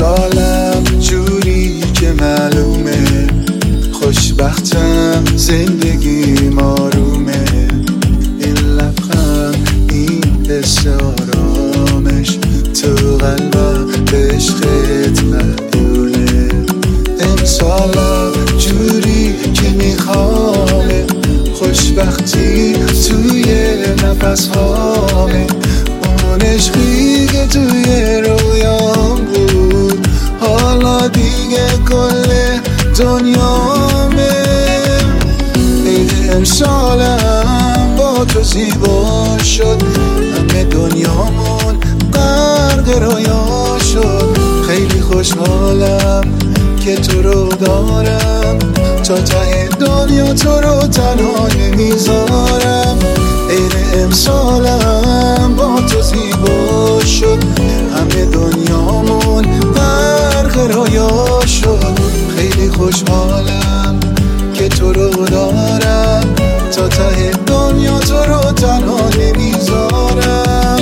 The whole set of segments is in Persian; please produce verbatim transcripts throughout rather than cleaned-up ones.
امسالم جوری که معلومه، خوشبختم زندگی آرومه. این لبخند، این حس آرامش تو قلبم به عشقت مدیونه. امسالم جوری که میخوامه، خوشبختی توی نفس هامه. اون عشقی که توی رویام بود حالا دیگه کل دنیامه. عید امسالم با تو زیبا شد، همه دنیامون غرق رویا شد. خیلی خوشحالم که تو رو دارم، تا ته دنیا تو رو تنها نمیذارم. عید امسالم با تو زیبا شد، همه دنیامون غرق رویا شد. خیلی خوشحالم که تو رو دارم، تا ته دنیا تو رو تنها نمیذارم.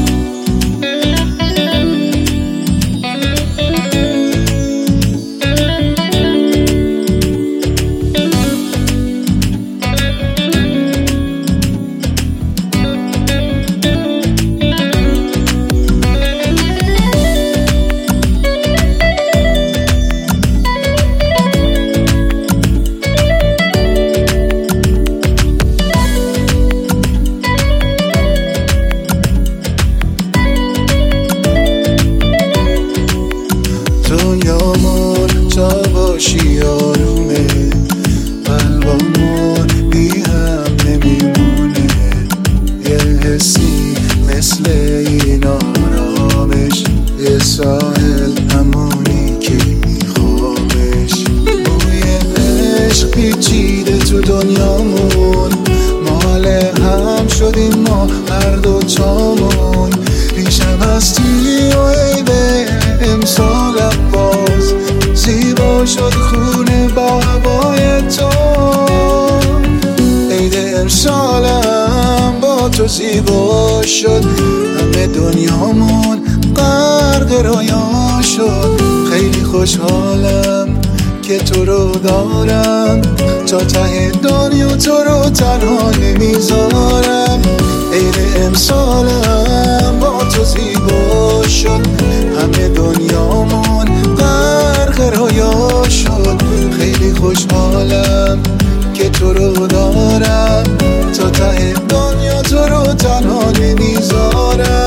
دنیامون تا باشی آرومه، قلبامون بی هم نمیمونه. یه حسی مثل این آرامش، یه ساحل همونی که میخوامش. بوی عشق پیچیده تو دنیامون، مال هم شدیم ما هر دو تامون. پیشم هستی و عید امسالم باز زیبا شد خونه با هوای تو. عید امسالم با تو زیبا شد، همه دنیامون غرق رویا شد. خیلی خوشحالم که تو رو دارم، تا ته دنیا تو رو تنها نمیذارم. عید امسالم با تو زیبا شد، همه دنیامون غرق رویا شد. خیلی خوشحالم که تو رو دارم، تا ته دنیا تو رو تنها نمیذارم.